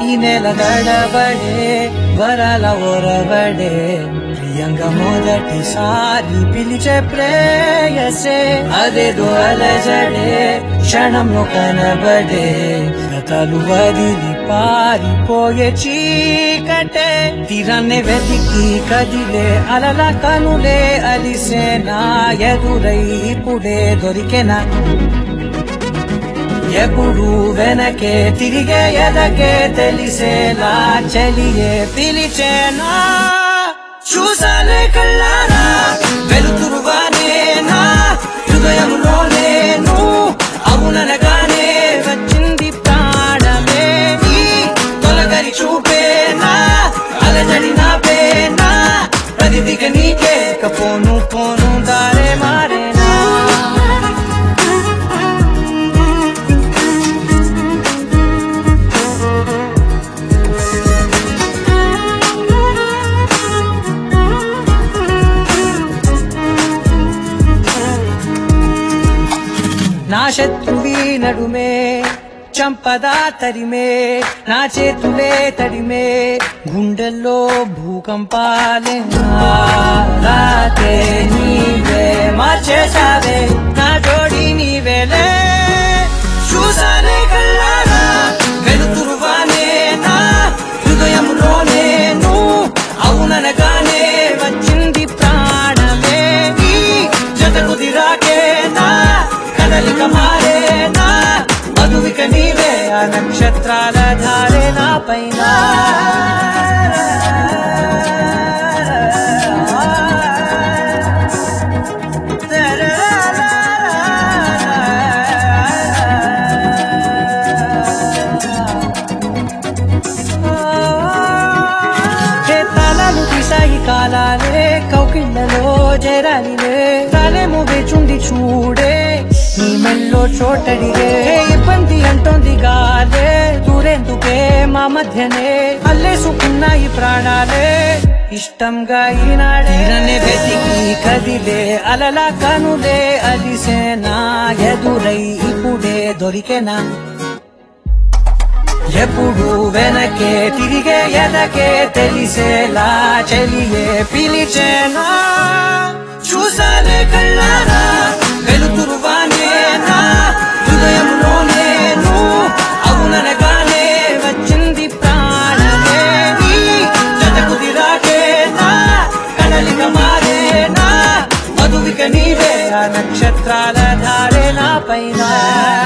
ఈ నెల గడబడే వరాల ఒరవడే ప్రియంగా మొదటిసారి పిలిచే ప్రేయసే అదేదో అలజడే క్షణంలో కనబడే గతాలు వదిలి పారిపోయే చీకటే తీరాన్ని వెతికి కదిలే అలల కనులే అలిసేనా ఎదురై ఇప్పుడే దొరికెనా ఎప్పుడు వెనకే తిరిగే ఎదకే తెలిసేలా చలియే పిలిచేనా చూసాలే కళ్ళారా వెలుతురువానేనా హృదయంలో నేను అవుననగానే వచ్చింది ప్రాణమే ఈ తొలగరి చూపేనా అలజడి నా పేనా ప్రతిదిగ నీకే పోను పోను దారే మారేనా నా శత్రువి నడుమే చంపదా తరిమే నా చేతులే తడిమే గుండెల్లో భూకంపాలే రాతే నీవే మార్చేసావే నా జోడి నీవేలే చూసానే కళ్ళారా వెలుతురువానే నా హృదయంలో నేను అవుననగానే వచ్చింది ప్రాణమే ఈ జత కుదిరాకేనా కదలిక మారేనా మధువిక నీవే ఆ నక్షత్రాల ధారే నా పైన తలాలు తీసాయి కాలాలే కౌకిళ్ళలో జరాలిలే తాలేమో వేచుంది చూడే నీ మెల్లో చోటడిగే ఇబ్బంది అంటోంది గాలే దూరేందుకే మా మధ్యనే అల్లేసుకున్నాయి ప్రాణాలే ఇష్టంగా ఈనాడే వెతికి కదిలే అలల కనులే అలిసేనా ఎదురై ఇప్పుడే దొరికెనా ఎప్పుడు వెనకే తిరిగే ఎదకే తెలిసేలా చలియే పిలిచేనా చూసాలే కళ్ళారా వెలుతురువానేనా హృదయంలో నేను అవుననగానే వచ్చింది ప్రాణమే నీ జత కుదిరాకేనా కదలిక మారేనా మధువిక నీవే ఆ నక్షత్రాల ధారే నా పైన